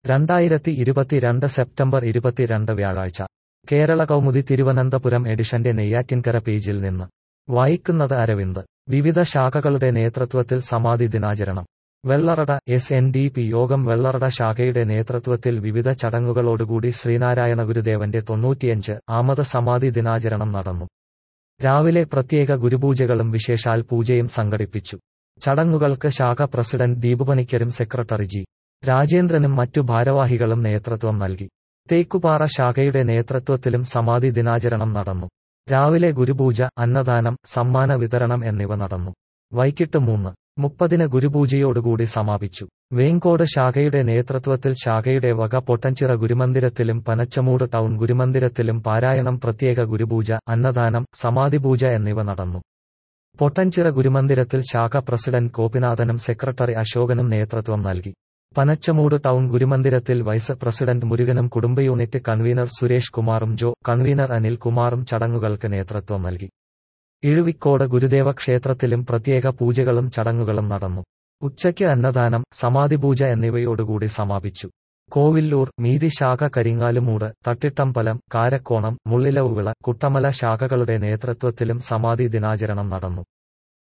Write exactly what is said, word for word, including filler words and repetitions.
രണ്ടായിരത്തി ഇരുപത്തിരണ്ട് സെപ്റ്റംബർ ഇരുപത്തിരണ്ട് വ്യാഴാഴ്ച കേരള കൗമുദി തിരുവനന്തപുരം എഡിഷന്റെ നെയ്യാറ്റിൻകര പേജിൽ നിന്ന് വായിക്കുന്നത് അരവിന്ദ്. വിവിധ ശാഖകളുടെ നേതൃത്വത്തിൽ സമാധി ദിനാചരണം. Vellarada. S N D P യോഗം വെള്ളറട ശാഖയുടെ നേതൃത്വത്തിൽ വിവിധ ചടങ്ങുകളോടുകൂടി ശ്രീനാരായണ ഗുരുദേവന്റെ തൊണ്ണൂറ്റിയഞ്ച് ആമത് സമാധി ദിനാചരണം നടന്നു. രാവിലെ പ്രത്യേക ഗുരുപൂജകളും വിശേഷാൽ പൂജയും സംഘടിപ്പിച്ചു. ചടങ്ങുകൾക്ക് ശാഖ പ്രസിഡന്റ് ദീപുപണിക്കരും സെക്രട്ടറി ജി രാജേന്ദ്രനും മറ്റു ഭാരവാഹികളും നേതൃത്വം നൽകി. തേക്കുപാറ ശാഖയുടെ നേതൃത്വത്തിലും സമാധി ദിനാചരണം നടന്നു. രാവിലെ ഗുരുപൂജ, അന്നദാനം, സമ്മാന വിതരണം എന്നിവ നടന്നു. വൈകിട്ട് മൂന്ന് മുപ്പതിന് ഗുരുപൂജയോടുകൂടി സമാപിച്ചു. വേങ്കോട് ശാഖയുടെ നേതൃത്വത്തിൽ ശാഖയുടെ വക പൊട്ടൻചിറ ഗുരുമന്ദിരത്തിലും പനച്ചമൂട് ടൗൺ ഗുരുമന്ദിരത്തിലും പാരായണം, പ്രത്യേക ഗുരുപൂജ, അന്നദാനം, സമാധിപൂജ എന്നിവ നടന്നു. പൊട്ടൻചിറ ഗുരുമന്ദിരത്തിൽ ശാഖ പ്രസിഡന്റ് ഗോപിനാഥനും സെക്രട്ടറി അശോകനും നേതൃത്വം നൽകി. പനച്ചമൂട് ടൗൺ ഗുരുമന്ദിരത്തിൽ വൈസ് പ്രസിഡന്റ് മുരുകനും കുടുംബ യൂണിറ്റ് കൺവീനർ സുരേഷ് കുമാറും ജോ കൺവീനർ അനിൽ കുമാറും ചടങ്ങുകൾക്ക് നേതൃത്വം നൽകി. ഇഴുവിക്കോട് ഗുരുദേവ ക്ഷേത്രത്തിലും പ്രത്യേക പൂജകളും ചടങ്ങുകളും നടന്നു. ഉച്ചയ്ക്ക് അന്നദാനം, സമാധിപൂജ എന്നിവയോടുകൂടി സമാപിച്ചു. കോവില്ലൂർ, മീതി ശാഖ, കരിങ്ങാലുമൂട്, തട്ടിട്ടമ്പലം, കാരക്കോണം, മുള്ളിലവുവിള, കുട്ടമല ശാഖകളുടെ നേതൃത്വത്തിലും സമാധി ദിനാചരണം നടന്നു.